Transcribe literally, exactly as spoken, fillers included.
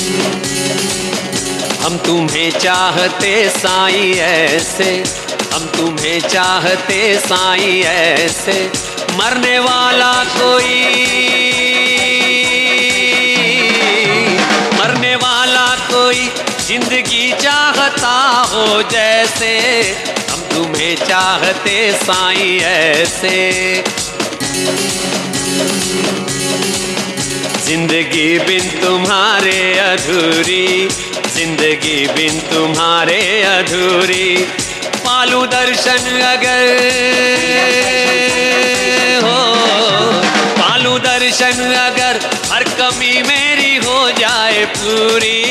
हम तुम्हें चाहते साईं ऐसे, हम तुम्हें चाहते साईं ऐसे, मरने वाला कोई, मरने वाला कोई जिंदगी चाहता हो जैसे, हम तुम्हें चाहते साईं ऐसे। जिंदगी बिन तुम्हारे अधूरी, जिंदगी बिन तुम्हारे अधूरी, पालू दर्शन अगर हो, पालू दर्शन अगर हर कमी मेरी हो जाए पूरी,